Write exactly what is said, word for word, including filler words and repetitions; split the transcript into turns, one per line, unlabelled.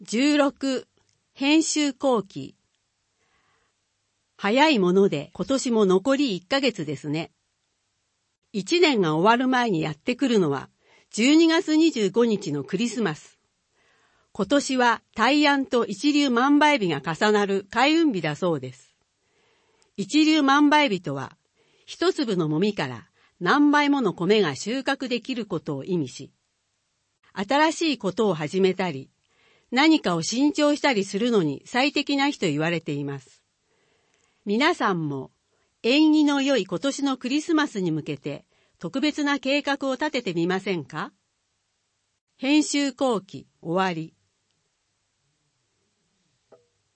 じゅうろく、編集後期。早いもので今年も残りいっかげつですね。いちねんが終わる前にやってくるのはじゅうにがつにじゅうごにちのクリスマス。今年は大安と一粒万倍日が重なる開運日だそうです。一粒万倍日とは一粒のもみから何倍もの米が収穫できることを意味し、新しいことを始めたり、何かを新調したりするのに最適な日と言われています。皆さんも縁起の良い今年のクリスマスに向けて特別な計画を立ててみませんか？編集後期終わり。